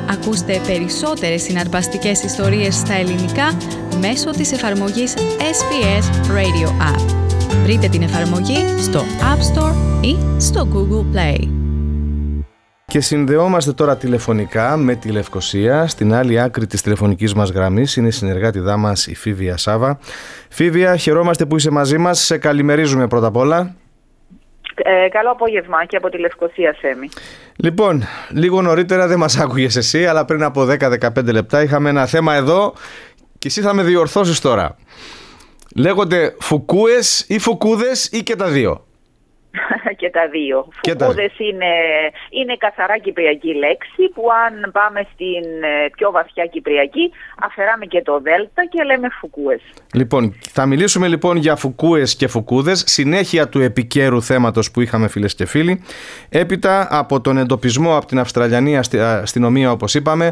Ακούστε περισσότερες συναρπαστικές ιστορίες στα ελληνικά μέσω της εφαρμογής SBS Radio App. Βρείτε την εφαρμογή στο App Store ή στο Google Play. Και συνδεόμαστε τώρα τηλεφωνικά με τη Λευκοσία. Στην άλλη άκρη της τηλεφωνικής μας γραμμής είναι η συνεργάτηδά μας η Φίβια Σάβα. Φίβια, χαιρόμαστε που είσαι μαζί μας. Σε καλημερίζουμε πρώτα απ' όλα. Καλό απόγευμα και από τη Λευκοσία, Σέμι. Λοιπόν, λίγο νωρίτερα δεν μας άκουγες εσύ, αλλά πριν από 10-15 λεπτά είχαμε ένα θέμα εδώ και εσύ θα με διορθώσεις τώρα. Λέγονται φουκούες ή φουκούδες ή και τα δύο? Και τα δύο. Φουκούδες είναι καθαρά κυπριακή λέξη που αν πάμε στην πιο βαθιά κυπριακή αφαιράμε και το δέλτα και λέμε φουκούες. Λοιπόν, θα μιλήσουμε λοιπόν για φουκούες και φουκούδες, συνέχεια του επικαίρου θέματος που είχαμε, φίλες και φίλοι. Έπειτα από τον εντοπισμό από την Αυστραλιανή αστυνομία, όπως είπαμε,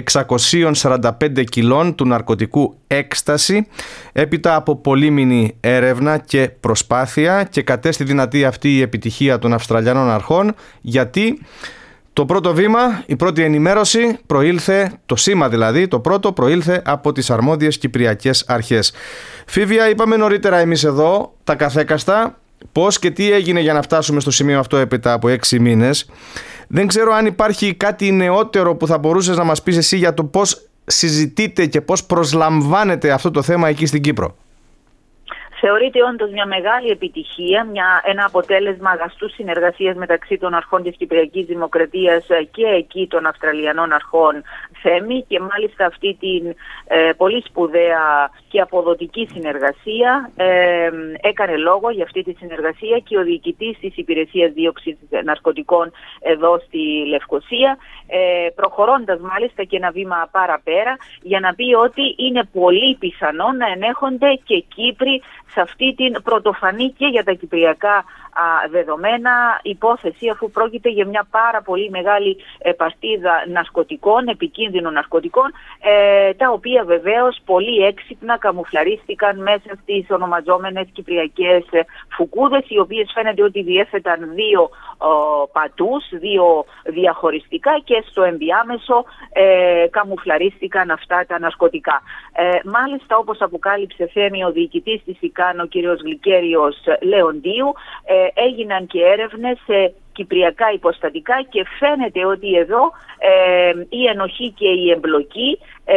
645 κιλών του ναρκωτικού έκσταση. Έπειτα από πολύμηνη έρευνα και προσπάθεια, και κατέστη δυνατή αυτή η επιτυχία των Αυστραλιανών αρχών, γιατί το πρώτο βήμα, η πρώτη ενημέρωση προήλθε, το σήμα δηλαδή, το πρώτο προήλθε από τις αρμόδιες κυπριακές αρχές. Φίβια, είπαμε νωρίτερα εμείς εδώ, τα καθέκαστα, πώς και τι έγινε για να φτάσουμε στο σημείο αυτό έπειτα από 6 μήνες. Δεν ξέρω αν υπάρχει κάτι νεότερο που θα μπορούσες να μας πεις εσύ για το πώς συζητείτε και πώς προσλαμβάνετε αυτό το θέμα εκεί στην Κύπρο. Θεωρείται όντως μια μεγάλη επιτυχία, ένα αποτέλεσμα αγαστού συνεργασίας μεταξύ των αρχών της Κυπριακής Δημοκρατίας και εκεί των Αυστραλιανών αρχών, Θέμη, και μάλιστα αυτή την πολύ σπουδαία και αποδοτική συνεργασία έκανε λόγο για αυτή τη συνεργασία και ο διοικητής της Υπηρεσίας Δίωξης Ναρκωτικών εδώ στη Λευκοσία, προχωρώντας μάλιστα και ένα βήμα παραπέρα για να πει ότι είναι πολύ πιθανό να ενέχονται και Κύπροι σε αυτή την πρωτοφανή και για τα κυπριακά δεδομένα υπόθεση, αφού πρόκειται για μια πάρα πολύ μεγάλη παστίδα ναρκωτικών, επικίνδυνων ναρκωτικών, τα οποία βεβαίως πολύ έξυπνα καμουφλαρίστηκαν μέσα στις ονομαζόμενες κυπριακές φουκούδες, οι οποίες φαίνεται ότι διέθεταν δύο πατούς, δύο διαχωριστικά, και στο ενδιάμεσο καμουφλαρίστηκαν αυτά τα ναρκωτικά. Μάλιστα, όπως αποκάλυψε, Θέμη, ο διοικητής της ΙΚΑΝ, ο κ. Γλυκέριος Λεοντίου, έγιναν και έρευνες σε κυπριακά υποστατικά και φαίνεται ότι εδώ η ενοχή και η εμπλοκή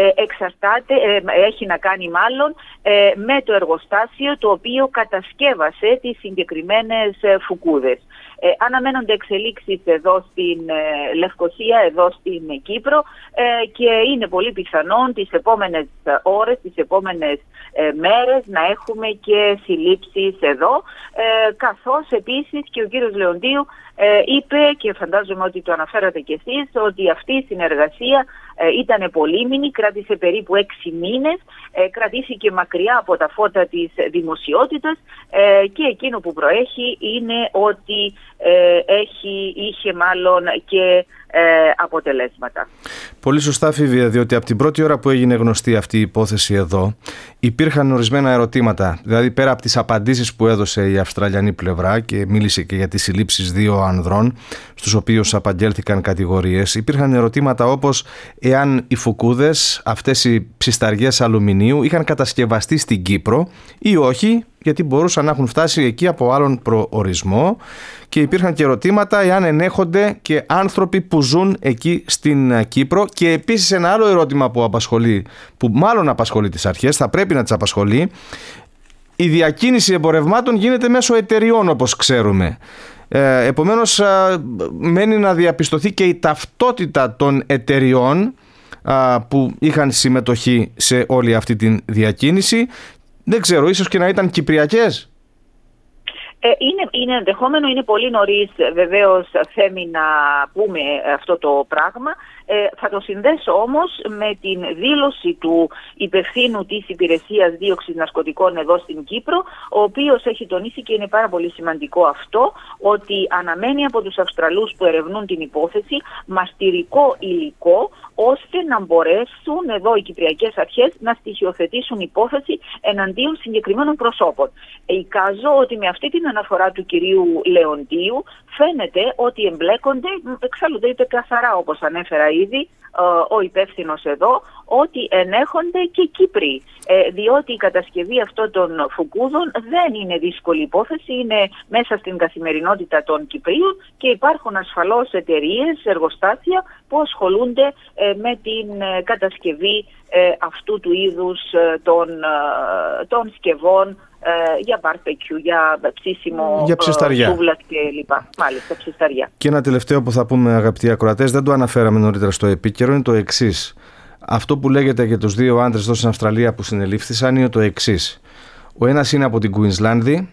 έχει να κάνει μάλλον με το εργοστάσιο το οποίο κατασκεύασε τις συγκεκριμένες φουκούδες. Αναμένονται εξελίξεις εδώ στην Λευκοσία, εδώ στην Κύπρο, και είναι πολύ πιθανόν τις επόμενες ώρες, τις επόμενες μέρες να έχουμε και συλλήψεις εδώ, καθώς επίσης και ο κύριος Λεοντίου είπε, και φαντάζομαι ότι το αναφέρατε κι εσείς, ότι αυτή η συνεργασία ήταν πολύμηνη, κράτησε περίπου 6 μήνες, κρατήθηκε μακριά από τα φώτα της δημοσιότητας, και εκείνο που προέχει είναι ότι είχε μάλλον και αποτελέσματα. Πολύ σωστά, Φίβια, διότι από την πρώτη ώρα που έγινε γνωστή αυτή η υπόθεση εδώ υπήρχαν ορισμένα ερωτήματα. Δηλαδή, πέρα από τις απαντήσεις που έδωσε η Αυστραλιανή πλευρά και μίλησε και για τις συλλήψεις 2 ανδρών, στους οποίους απαγγέλθηκαν κατηγορίες, υπήρχαν ερωτήματα όπως εάν οι φουκούδες, αυτές οι ψισταριές αλουμινίου, είχαν κατασκευαστεί στην Κύπρο ή όχι, γιατί μπορούσαν να έχουν φτάσει εκεί από άλλον προορισμό, και υπήρχαν και ερωτήματα εάν ενέχονται και άνθρωποι που ζουν εκεί στην Κύπρο. Και επίσης ένα άλλο ερώτημα που μάλλον απασχολεί τις αρχές, θα πρέπει να τις απασχολεί: η διακίνηση εμπορευμάτων γίνεται μέσω εταιριών, όπως ξέρουμε. Επομένως μένει να διαπιστωθεί και η ταυτότητα των εταιριών που είχαν συμμετοχή σε όλη αυτή τη διακίνηση. Δεν ξέρω, ίσως και να ήταν κυπριακές. Είναι ενδεχόμενο, είναι πολύ νωρίς βεβαίως, Θέμη, να πούμε αυτό το πράγμα. Θα το συνδέσω όμως με την δήλωση του υπευθύνου της Υπηρεσίας Δίωξης Ναρκωτικών εδώ στην Κύπρο, ο οποίος έχει τονίσει, και είναι πάρα πολύ σημαντικό αυτό, ότι αναμένει από τους Αυστραλούς που ερευνούν την υπόθεση μαστηρικό υλικό, ώστε να μπορέσουν εδώ οι κυπριακές αρχές να στοιχειοθετήσουν υπόθεση εναντίον συγκεκριμένων προσώπων. Εικάζω ότι με αυτή την αναφορά του κυρίου Λεοντίου φαίνεται ότι εμπλέκονται, εξάλλου το είπε καθαρά όπως ανέφερα ήδη, ο υπεύθυνος εδώ, ότι ενέχονται και Κύπροι, διότι η κατασκευή αυτών των φουκούδων δεν είναι δύσκολη υπόθεση, είναι μέσα στην καθημερινότητα των Κυπρίων και υπάρχουν ασφαλώς εταιρείες, εργοστάσια που ασχολούνται με την κατασκευή αυτού του είδους των σκευών για μπάρπεκιου, για ψήσιμο σούβλας κλπ. Μάλιστα, ψισταριά. Και ένα τελευταίο που θα πούμε, αγαπητοί ακροατές, δεν το αναφέραμε νωρίτερα στο επίκαιρο, είναι το εξής. Αυτό που λέγεται για τους δύο άντρες εδώ στην Αυστραλία που συνελήφθησαν είναι το εξής. Ο ένας είναι από την Κουίνσλανδη,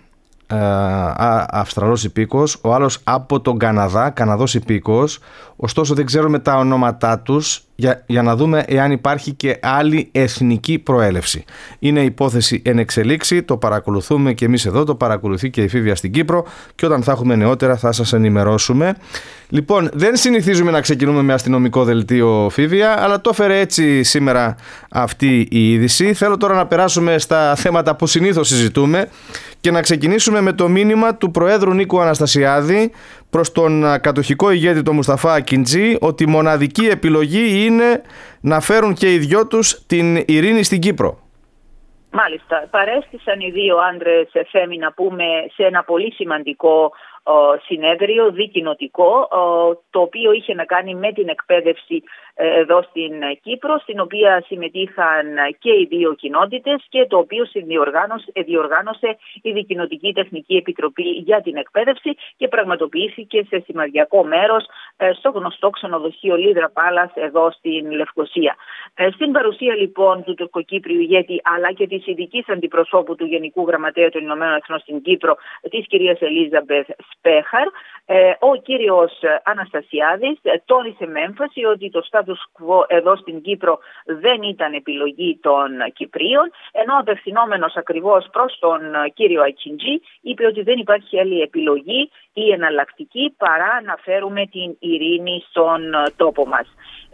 Αυστραλός υπήκοος, ο άλλος από τον Καναδά, Καναδός υπήκοος. Ωστόσο δεν ξέρουμε τα ονόματά τους για να δούμε εάν υπάρχει και άλλη εθνική προέλευση. Είναι υπόθεση εν εξελίξη, το παρακολουθούμε και εμείς εδώ, το παρακολουθεί και η Φίβια στην Κύπρο και όταν θα έχουμε νεότερα θα σας ενημερώσουμε. Λοιπόν, δεν συνηθίζουμε να ξεκινούμε με αστυνομικό δελτίο, Φίβια, αλλά το έφερε έτσι σήμερα αυτή η είδηση. Θέλω τώρα να περάσουμε στα θέματα που συνήθως συζητούμε και να ξεκινήσουμε με το μήνυμα του Προέδρου Νίκου Αναστασιάδη προς τον κατοχικό ηγέτη τον Μουσταφά Ακιντζή ότι η μοναδική επιλογή είναι να φέρουν και οι δυο τους την ειρήνη στην Κύπρο. Μάλιστα, παρέστησαν οι δύο άντρες, Θέμη, να πούμε, σε ένα πολύ σημαντικό συνέδριο δικοινοτικό, το οποίο είχε να κάνει με την εκπαίδευση εδώ στην Κύπρο, στην οποία συμμετείχαν και οι δύο κοινότητες και το οποίο διοργάνωσε η Δικοινοτική Τεχνική Επιτροπή για την Εκπαίδευση και πραγματοποιήθηκε σε σημαδιακό μέρος στο γνωστό ξενοδοχείο Λίδρα Πάλας εδώ στην Λευκοσία. Στην παρουσία λοιπόν του τουρκοκύπριου ηγέτη αλλά και της ειδικής αντιπροσώπου του Γενικού Γραμματέα των Ηνωμένων Εθνών στην Κύπρο, της κυρίας Ελίζαμπεθ Σπέχαρ, ο κύριος Αναστασιάδης τόνισε με έμφαση ότι το status quo εδώ στην Κύπρο δεν ήταν επιλογή των Κυπρίων, ενώ απευθυνόμενος ακριβώς προς τον κύριο Ακιντζή είπε ότι δεν υπάρχει άλλη επιλογή ή εναλλακτική παρά να φέρουμε την ειρήνη στον τόπο μας.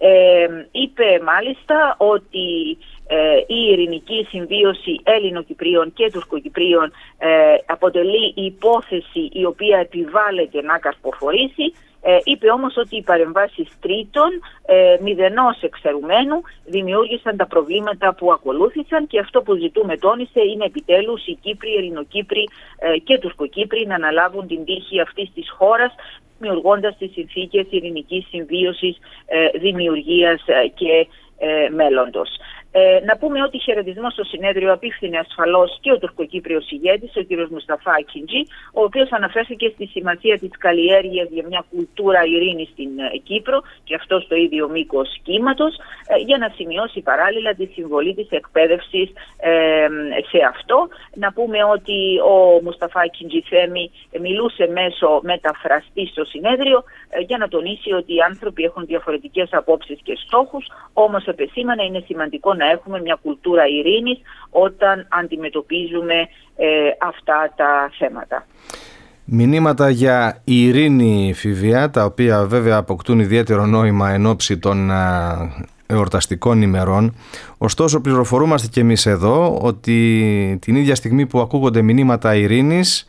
Είπε μάλιστα ότι η ειρηνική συμβίωση Έλληνο-Κυπρίων και Τουρκοκυπρίων αποτελεί υπόθεση η οποία επιβάλλεται να καρποφορήσει. Είπε όμως ότι οι παρεμβάσεις τρίτων, μηδενός εξαιρουμένου, δημιούργησαν τα προβλήματα που ακολούθησαν και αυτό που ζητούμε, τόνισε, είναι επιτέλους οι Κύπροι, Ελληνοκύπροι και Τουρκοκύπροι να αναλάβουν την τύχη αυτής της χώρας, δημιουργώντας τις συνθήκες ειρηνικής συμβίωσης, δημιουργίας και μέλλοντος. Να πούμε ότι χαιρετισμό στο συνέδριο απίφθινε ασφαλώς και ο τουρκοκύπριος ηγέτης, ο κ. Μουσταφά Ακιντζή, ο οποίος αναφέρθηκε στη σημασία της καλλιέργειας για μια κουλτούρα ειρήνης στην Κύπρο και αυτό στο ίδιο μήκος κύματος, για να σημειώσει παράλληλα τη συμβολή της εκπαίδευσης σε αυτό. Να πούμε ότι ο Μουσταφά Ακιντζή Θέμη μιλούσε μέσω μεταφραστή στο συνέδριο για να τονίσει ότι οι άνθρωποι έχουν διαφορετικές απόψεις και στόχους, όμως επεσήμανε είναι σημαντικό να έχουμε μια κουλτούρα ειρήνης όταν αντιμετωπίζουμε αυτά τα θέματα. Μηνύματα για ειρήνη, Φίβια, τα οποία βέβαια αποκτούν ιδιαίτερο νόημα εν ώψη των εορταστικών ημερών. Ωστόσο πληροφορούμαστε και εμείς εδώ ότι την ίδια στιγμή που ακούγονται μηνύματα ειρήνης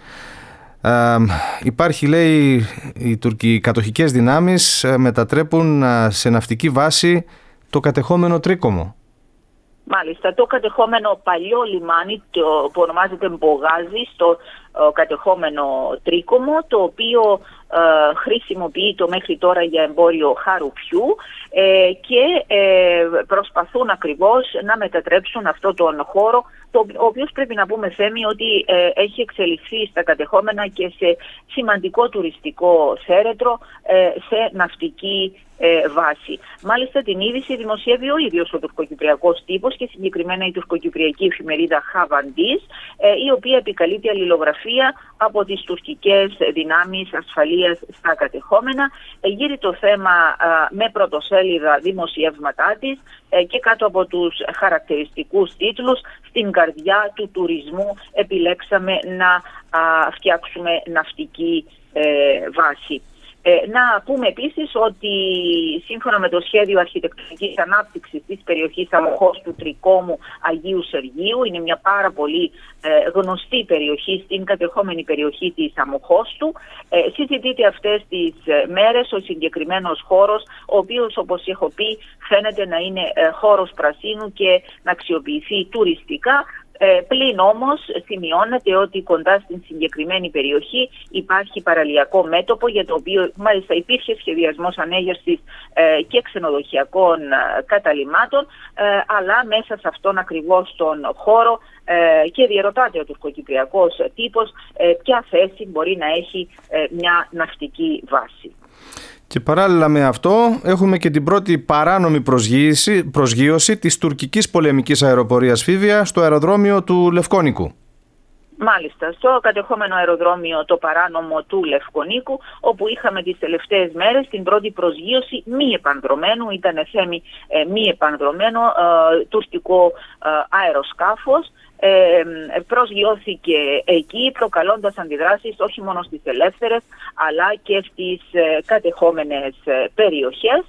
υπάρχει, λέει, οι κατοχικές δυνάμεις μετατρέπουν σε ναυτική βάση το κατεχόμενο Τρίκομο. Μάλιστα, το κατεχόμενο παλιό λιμάνι που ονομάζεται Μπογάζι στο κατεχόμενο Τρίκομο, το οποίο χρησιμοποιεί το μέχρι τώρα για εμπόριο χαρουπιού και προσπαθούν ακριβώς να μετατρέψουν αυτό τον χώρο, ο οποίος πρέπει να πούμε, Θέμη, ότι έχει εξελιχθεί στα κατεχόμενα και σε σημαντικό τουριστικό θέρετρο, σε ναυτική βάση. Μάλιστα την είδηση δημοσιεύει ο ίδιος ο τουρκοκυπριακός τύπος και συγκεκριμένα η τουρκοκυπριακή εφημερίδα Χαβαντής, η οποία επικαλείται αλληλογραφία από τις τουρκικές δυνάμεις ασφαλείας στα κατεχόμενα. Γύρει το θέμα με πρωτοσέλιδα δημοσιεύματά της και κάτω από τους χαρακτηριστικούς τίτλους «Στην καρδιά του τουρισμού επιλέξαμε να φτιάξουμε ναυτική βάση». Να πούμε επίσης ότι σύμφωνα με το σχέδιο αρχιτεκτονικής ανάπτυξης της περιοχής Αμοχώστου Τρικόμου Αγίου Σεργίου, είναι μια πάρα πολύ γνωστή περιοχή στην κατεχόμενη περιοχή της Αμοχώστου. Συζητείται αυτές τις μέρες ο συγκεκριμένος χώρος, ο οποίος, όπως έχω πει, φαίνεται να είναι χώρος πρασίνου και να αξιοποιηθεί τουριστικά. Πλην όμως σημειώνεται ότι κοντά στην συγκεκριμένη περιοχή υπάρχει παραλιακό μέτωπο, για το οποίο μάλιστα υπήρχε σχεδιασμός ανέγερσης και ξενοδοχειακών καταλυμάτων, αλλά μέσα σε αυτόν ακριβώς τον χώρο και διερωτάται ο τουρκοκυπριακός τύπος ποια θέση μπορεί να έχει μια ναυτική βάση. Και παράλληλα με αυτό έχουμε και την πρώτη παράνομη προσγείωση της τουρκικής πολεμικής αεροπορίας Φίβια στο αεροδρόμιο του Λευκόνικου. Μάλιστα, στο κατεχόμενο αεροδρόμιο το παράνομο του Λευκονίκου, όπου είχαμε τις τελευταίες μέρες την πρώτη προσγείωση μη επανδρωμένου, ήταν θέμη μη επανδρωμένο τουρκικό αεροσκάφος. Προσγειώθηκε εκεί, προκαλώντας αντιδράσεις όχι μόνο στις ελεύθερες αλλά και στις κατεχόμενες περιοχές.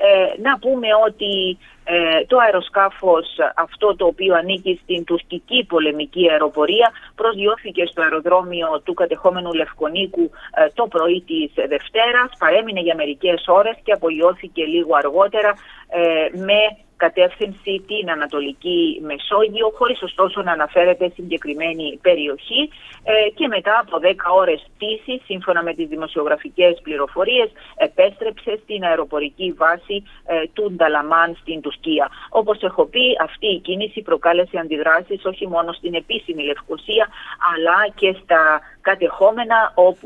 Να πούμε ότι το αεροσκάφος αυτό, το οποίο ανήκει στην τουρκική πολεμική αεροπορία, προσγειώθηκε στο αεροδρόμιο του κατεχόμενου Λευκονίκου το πρωί της Δευτέρας, παρέμεινε για μερικές ώρες και απογειώθηκε λίγο αργότερα με κατεύθυνση την Ανατολική Μεσόγειο, χωρίς ωστόσο να αναφέρεται συγκεκριμένη περιοχή, και μετά από 10 ώρες πτήσης, σύμφωνα με τις δημοσιογραφικές πληροφορίες, επέστρεψε στην αεροπορική βάση του Νταλαμάν στην Τουρκία. Όπως έχω πει, αυτή η κίνηση προκάλεσε αντιδράσεις όχι μόνο στην επίσημη Λευκοσία, αλλά και στα κατεχόμενα, όπου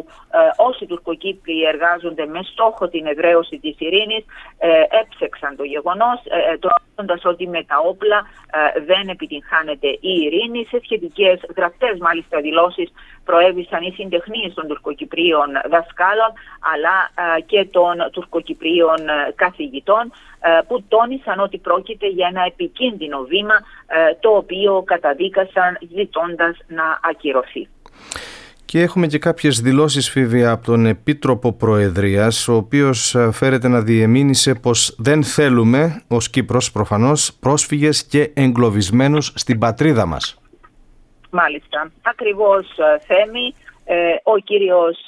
όσοι Τουρκοκύπριοι εργάζονται με στόχο την εδραίωση της ειρήνης έψεξαν το γεγονός, τονίζοντας ότι με τα όπλα δεν επιτυγχάνεται η ειρήνη. Σε σχετικές γραπτές μάλιστα δηλώσεις προέβησαν οι συντεχνίες των Τουρκοκυπρίων δασκάλων, αλλά και των Τουρκοκυπρίων καθηγητών, που τόνισαν ότι πρόκειται για ένα επικίνδυνο βήμα, το οποίο καταδίκασαν ζητώντας να ακυρωθεί. Και έχουμε και κάποιες δηλώσεις, Φίβια, από τον Επίτροπο Προεδρίας, ο οποίος φέρεται να διεμήνυσε πως δεν θέλουμε, ως Κύπρος προφανώς, πρόσφυγες και εγκλωβισμένους στην πατρίδα μας. Μάλιστα, ακριβώς, Θέμη. Ο κύριος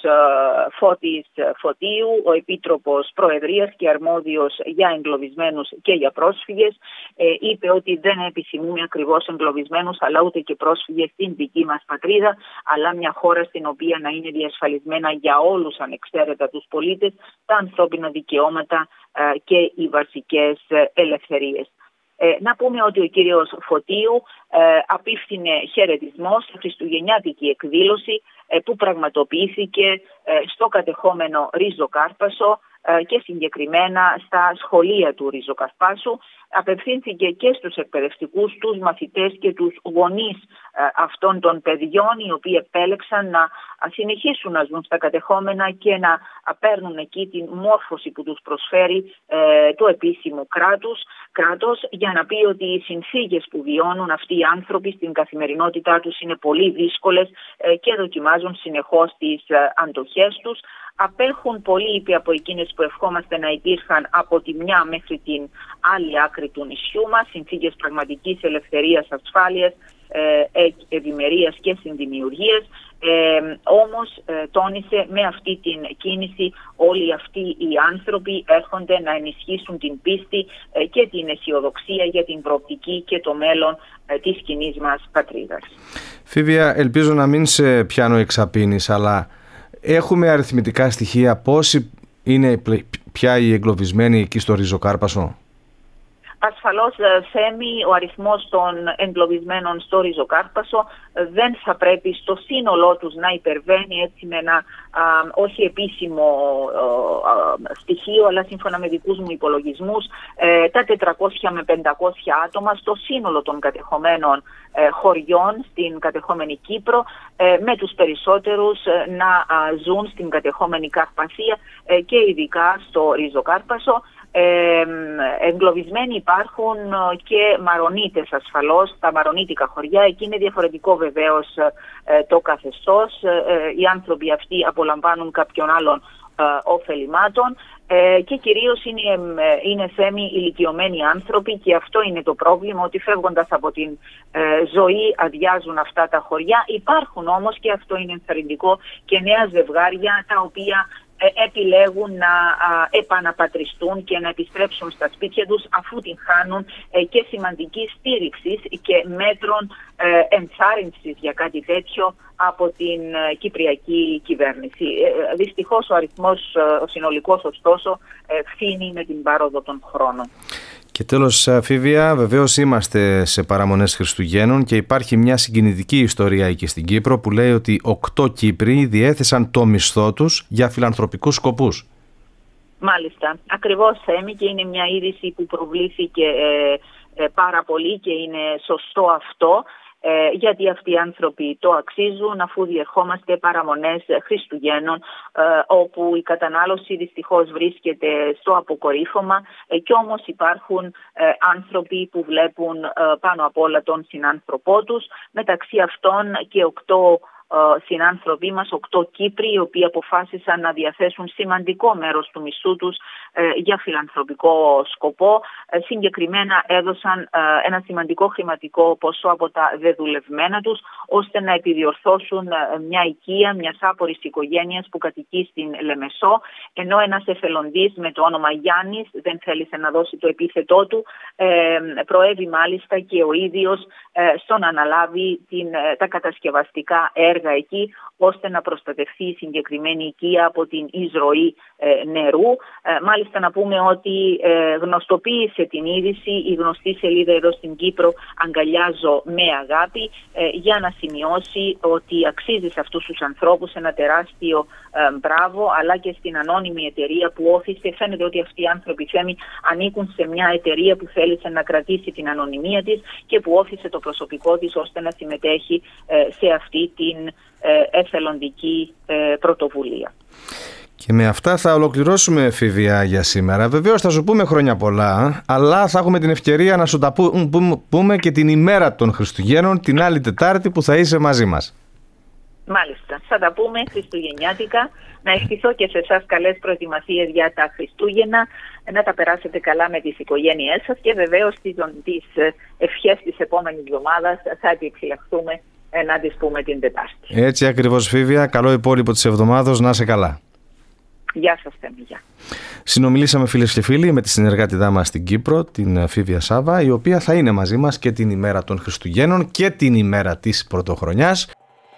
Φώτης Φωτίου, ο Επίτροπος Προεδρίας και αρμόδιος για εγκλωβισμένους και για πρόσφυγες, είπε ότι δεν επιθυμούμε ακριβώς εγκλωβισμένους αλλά ούτε και πρόσφυγες στην δική μας πατρίδα, αλλά μια χώρα στην οποία να είναι διασφαλισμένα για όλους ανεξαίρετα τους πολίτες τα ανθρώπινα δικαιώματα και οι βασικές ελευθερίες. Να πούμε ότι ο κύριος Φωτίου απίφθινε χαιρετισμό στη χριστουγεννιάτικη εκδήλωση που πραγματοποιήθηκε στο κατεχόμενο Ριζοκάρπασο και συγκεκριμένα στα σχολεία του Ριζοκαρπάσου. Απευθύνθηκε και στους εκπαιδευτικούς, τους μαθητές και τους γονείς αυτών των παιδιών, οι οποίοι επέλεξαν να συνεχίσουν να ζουν στα κατεχόμενα και να παίρνουν εκεί την μόρφωση που τους προσφέρει το επίσημο κράτος, για να πει ότι οι συνθήκες που βιώνουν αυτοί οι άνθρωποι στην καθημερινότητά τους είναι πολύ δύσκολες και δοκιμάζουν συνεχώς τις αντοχές τους. Απέχουν πολύ, είπε, από εκείνες που ευχόμαστε να υπήρχαν από τη μια μέχρι την άλλη άκρη του νησιού μας, συνθήκες πραγματικής ελευθερίας, ασφάλειας, ευημερίας και συνδημιουργίας. Όμως τόνισε, με αυτή την κίνηση όλοι αυτοί οι άνθρωποι έρχονται να ενισχύσουν την πίστη και την αισιοδοξία για την προοπτική και το μέλλον της κοινής μας πατρίδας. Φίβια, ελπίζω να μην σε πιάνω εξαπίνης, αλλά έχουμε αριθμητικά στοιχεία πόσοι είναι πια οι εγκλωβισμένοι εκεί στο Ριζοκάρπασο? Ασφαλώς, Θέμη, ο αριθμός των εγκλωβισμένων στο Ριζοκάρπασο δεν θα πρέπει στο σύνολό τους να υπερβαίνει, έτσι, με ένα όχι επίσημο στοιχείο, αλλά σύμφωνα με δικούς μου υπολογισμούς, τα 400 με 500 άτομα στο σύνολο των κατεχομένων χωριών στην κατεχόμενη Κύπρο, με τους περισσότερους να ζουν στην κατεχόμενη Καρπαθία και ειδικά στο Ριζοκάρπασο. Εγκλωβισμένοι υπάρχουν και Μαρονίτες ασφαλώς, τα μαρονίτικα χωριά. Εκεί είναι διαφορετικό βεβαίως το καθεστώς. Οι άνθρωποι αυτοί απολαμβάνουν κάποιον άλλον ωφελημάτων και κυρίως είναι θέμη ηλικιωμένοι άνθρωποι, και αυτό είναι το πρόβλημα, ότι φεύγοντας από την ζωή αδειάζουν αυτά τα χωριά. Υπάρχουν όμως, και αυτό είναι ενθαρρυντικό, και νέα ζευγάρια τα οποία επιλέγουν να επαναπατριστούν και να επιστρέψουν στα σπίτια τους, αφού την χάνουν και σημαντική στήριξη και μέτρων ενθάρρυνσης για κάτι τέτοιο από την Κυπριακή κυβέρνηση. Δυστυχώς ο συνολικός ωστόσο φθήνει με την πάροδο των χρόνων. Και τέλος, Φίβια, βεβαίως είμαστε σε παραμονές Χριστουγέννων και υπάρχει μια συγκινητική ιστορία εκεί στην Κύπρο που λέει ότι 8 Κύπροι διέθεσαν το μισθό τους για φιλανθρωπικούς σκοπούς. Μάλιστα, ακριβώς, Θέμη, και είναι μια είδηση που προβλήθηκε πάρα πολύ και είναι σωστό αυτό. Γιατί αυτοί οι άνθρωποι το αξίζουν, αφού διερχόμαστε παραμονές Χριστουγέννων, όπου η κατανάλωση δυστυχώς βρίσκεται στο αποκορύφωμα, και όμως υπάρχουν άνθρωποι που βλέπουν πάνω απ' όλα τον συνάνθρωπό τους, μεταξύ αυτών και 8 συνάνθρωποι μας, 8 Κύπροι, οι οποίοι αποφάσισαν να διαθέσουν σημαντικό μέρος του μισθού τους για φιλανθρωπικό σκοπό. Συγκεκριμένα έδωσαν ένα σημαντικό χρηματικό ποσό από τα δεδουλευμένα τους, ώστε να επιδιορθώσουν μια οικία μιας άπορης οικογένειας που κατοικεί στην Λεμεσό, ενώ ένας εθελοντής με το όνομα Γιάννης, δεν θέλησε να δώσει το επίθετό του, προέβη μάλιστα και ο ίδιος στο να αναλάβει τα κατασκευαστικά έργα εκεί, ώστε να προστατευτεί η συγκεκριμένη οικία από την εισρωή νερού. Μάλιστα να πούμε ότι γνωστοποίησε την είδηση η γνωστή σελίδα εδώ στην Κύπρο «Αγκαλιάζω με αγάπη», για να σημειώσει ότι αξίζει σε αυτούς τους ανθρώπους ένα τεράστιο μπράβο, αλλά και στην ανώνυμη εταιρεία που όθησε. Φαίνεται ότι αυτοί οι άνθρωποι, Θέμη, ανήκουν σε μια εταιρεία που θέλησε να κρατήσει την ανωνυμία της και που όθησε το προσωπικό της ώστε να συμμετέχει σε αυτή την εθελοντική πρωτοβουλία. Και με αυτά θα ολοκληρώσουμε, Φίβια, για σήμερα. Βεβαίως θα σου πούμε χρόνια πολλά, αλλά θα έχουμε την ευκαιρία να σου τα πούμε και την ημέρα των Χριστουγέννων, την άλλη Τετάρτη που θα είσαι μαζί μας. Μάλιστα, θα τα πούμε χριστουγεννιάτικα. Να ευχηθώ και σε εσάς καλές προετοιμασίες για τα Χριστούγεννα, να τα περάσετε καλά με τις οικογένειές σας, και βεβαίως τις ευχές της επόμενης εβδομάδας θα επιφυλαχθούμε να τις πούμε την Τετάρτη. Έτσι ακριβώς, Φίβια. Καλό υπόλοιπο της εβδομάδος. Να είσαι καλά. Γεια σας, Θέμη. Συνομιλήσαμε, φίλες και φίλοι, με τη συνεργάτηδά μας στην Κύπρο, την Φίβια Σάβα, η οποία θα είναι μαζί μας και την ημέρα των Χριστουγέννων και την ημέρα της Πρωτοχρονιάς.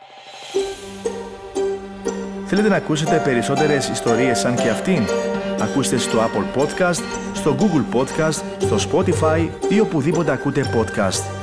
Θέλετε να ακούσετε περισσότερες ιστορίες σαν και αυτήν? Ακούστε στο Apple Podcast, στο Google Podcast, στο Spotify ή οπουδήποτε ακούτε podcast.